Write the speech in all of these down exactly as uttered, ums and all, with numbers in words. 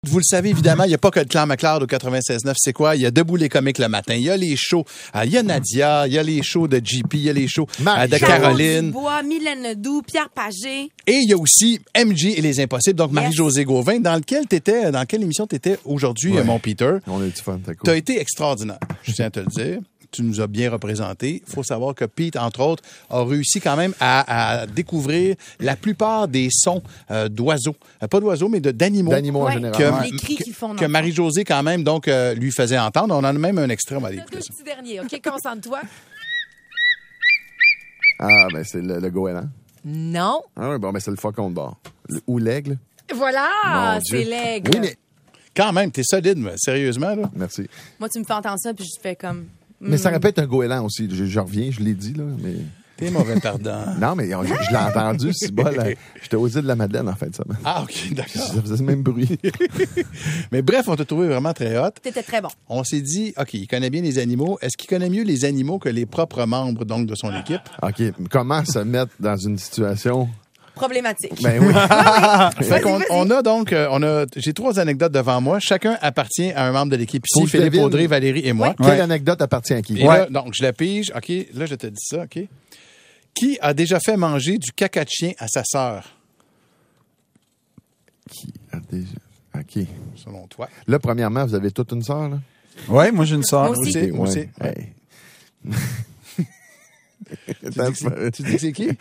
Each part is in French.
Vous le savez, évidemment, il n'y a pas que le Clan McLeod au quatre-vingt-seize neuf. C'est quoi? Il y a Debout les comiques le matin. Il y a les shows. Il y a Nadia. Il y a les shows de J P. Il y a les shows Marie de Caroline. Dubois, Mylène Ledoux, Pierre Pagé. Et il y a aussi M J et les Impossibles. Donc, Yes. Marie-Josée Gauvin, dans lequel t'étais, dans quelle émission t'étais aujourd'hui, Ouais. mon Peter? On a eu du fun, t'as cool. T'as été extraordinaire. Je tiens à te le dire. Tu nous as bien représenté. Il faut savoir que Pete, entre autres, a réussi quand même à, à découvrir la plupart des sons euh, d'oiseaux. Euh, pas d'oiseaux, mais de, d'animaux. D'animaux en Ouais. général. Que, Ouais. Les cris qu'ils font dans que le fond. Marie-Josée, quand même, donc, euh, lui faisait entendre. On en a même un extrait. On va aller Le écouter ça. petit dernier, OK? Concentre-toi. Ah, ben c'est le, le goéland. Non. Ah oui, bon, ben c'est le faucon de bord. Le- Ou l'aigle. Voilà, Mon c'est Dieu. l'aigle. Oui, mais... Quand même, t'es solide, mais sérieusement, là. Merci. Moi, tu me fais entendre ça, puis je fais comme... Mais ça hmm. répète un goéland aussi. Je, je reviens, je l'ai dit, là, mais... T'es mauvais perdant. Non, mais on- je, je l'ai entendu, c'est bol. là. J'étais aux îles de la Madeleine, en fait, ça. Ah, OK, d'accord. Ça faisait le même bruit. Mais bref, on t'a trouvé vraiment très hot. T'étais très bon. On s'est dit, OK, il connaît bien les animaux. Est-ce qu'il connaît mieux les animaux que les propres membres, donc, de son équipe? OK, comment se mettre dans une situation... Problématique. Ben oui. Fait Vas-y, qu'on vas-y. on a donc, euh, on a, j'ai trois anecdotes devant moi. Chacun appartient à un membre de l'équipe Faut ici, que je Philippe devine. Audrey, Valérie et moi. Ouais. Quelle anecdote appartient à qui? Et là, donc, je la pige. OK, là, je te dis ça, OK. Qui a déjà fait manger du caca de chien à sa sœur, Qui a déjà... OK. selon toi? Là, premièrement, vous avez toute une sœur, là? Oui, moi j'ai une sœur. Moi aussi. Ok, moi Ouais. aussi. Hey. Tu dis que c'est- tu dis que c'est qui?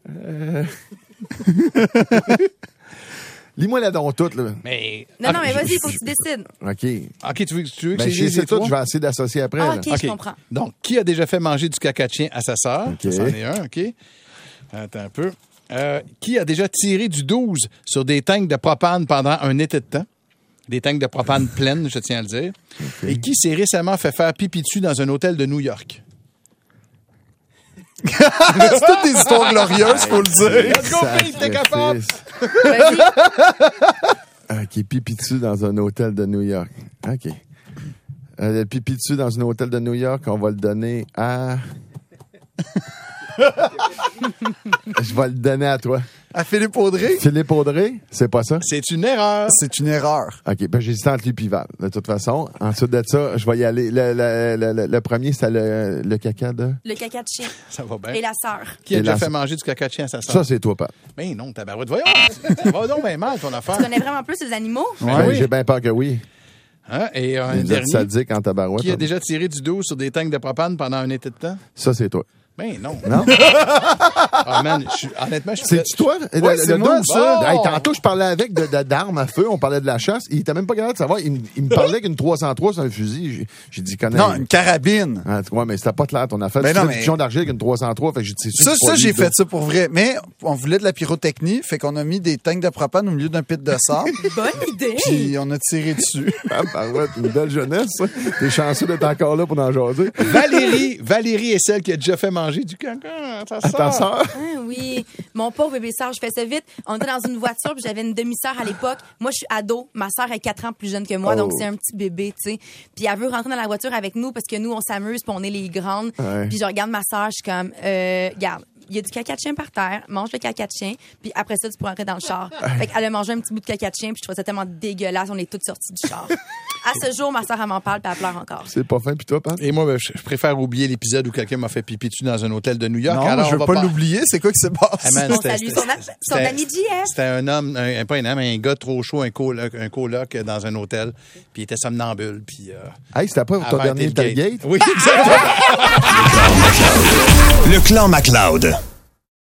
Lis-moi la donc toute, là. Mais. Non, non, OK, mais vas-y, je- il faut que tu décides. OK. OK, tu veux, tu veux que Ben, c'est je les sais tout, trois? je vais essayer d'associer après. Ah, là. OK, je comprends. Donc, qui a déjà fait manger du caca de chien à sa sœur? OK. Ça, c'en est un, OK. Attends un peu. Euh, qui a déjà tiré du douze sur des tanks de propane pendant un été de temps? Des tanks de propane pleines, je tiens à le dire. Et qui s'est récemment fait faire pipi dessus dans un hôtel de New York? C'est toutes des histoires glorieuses, faut le dire. Let's go, Phil, t'es capable! Vas-y. OK, pipi dessus dans un hôtel de New York. OK. Euh, le pipi dessus dans un hôtel de New York, on va le donner à... Je vais le donner à toi. À Philippe Audrey, Philippe Audrey, c'est pas ça? C'est une erreur. c'est une erreur. OK, ben j'hésite entre lui et Val, de toute façon. Ensuite de ça, je vais y aller. Le, le, le, le, le premier, c'était le, le caca de... Le caca de chien. Ça va bien. Et la sœur. Qui a Et déjà la- fait manger du caca de chien à sa sœur? Ça, c'est toi, Pat. Mais non, tabarouette. Voyons, ça va donc bien mal, ton affaire. Tu connais vraiment plus les animaux? Ben, oui. J'ai bien peur que oui. Hein? Et euh, un Vous êtes dernier. sadique en tabarouette. Qui a hein? déjà tiré du dos sur des tanks de propane pendant un été de temps? Ça, c'est toi. Ben non. Non? Ah, man, je suis- honnêtement, je suis... C'est-tu toi? Le- Ouais, le- c'est le moi, dos, ça. Hey, tantôt, je parlais avec de, de- d'armes à feu. On parlait de la chasse. Il était même pas capable de savoir. Il, me- il me parlait qu'une trois cent trois, c'est un fusil. J'ai, j'ai dit, connais. Non, une carabine. Ah, tu vois, mais c'était pas clair ton affaire. Mais tu non, fais du mais- pigeon d'argile avec une trois cent trois. Fait que j'ai dit, c'est Ça, sûr que ça c'est j'ai pas lui, fait ça pour vrai. Mais on voulait de la pyrotechnie, fait qu'on a mis des tanks de propane au milieu d'un pit de sable, Bonne idée. puis on a tiré dessus. Ah, bah ouais, une belle jeunesse, ça. T'es chanceux d'être encore là pour en jaser. Valérie, Valérie est celle qui a déjà fait manger du caca à sa À ta sœur. sœur? Ah oui, mon pauvre bébé sœur, je fais ça vite. On était dans une voiture, puis j'avais une demi-sœur à l'époque. Moi, je suis ado. Ma sœur est quatre ans plus jeune que moi, Oh. donc c'est un petit bébé, tu sais. Puis elle veut rentrer dans la voiture avec nous parce que nous, on s'amuse, puis on est les grandes. Ouais. Puis je regarde ma sœur, je suis comme, euh, regarde, il y a du caca de chien par terre, mange le caca de chien, puis après ça, tu pourras rentrer dans le char. Fait qu'elle a mangé un petit bout de caca de chien, puis je trouvais ça tellement dégueulasse, on est toutes sorties du char. À ce jour, ma sœur, elle m'en parle, puis elle pleure encore. C'est pas fin, pis toi, Pat? Et moi, ben, je je préfère oublier l'épisode où quelqu'un m'a fait pipi dessus dans un hôtel de New York. Non, Alors, je on veux va pas l'oublier. C'est quoi qui se passe? Ah, man, On c'était- salue c'était- son, am- son c'était- ami J F. C'était un homme, un, pas un homme, un gars trop chaud, un coloc, un coloc dans un hôtel, puis il était somnambule, puis... Euh, Hey, c'était pas ton avant dernier Tailgate. tailgate? Oui, exactement. Le Clan McLeod.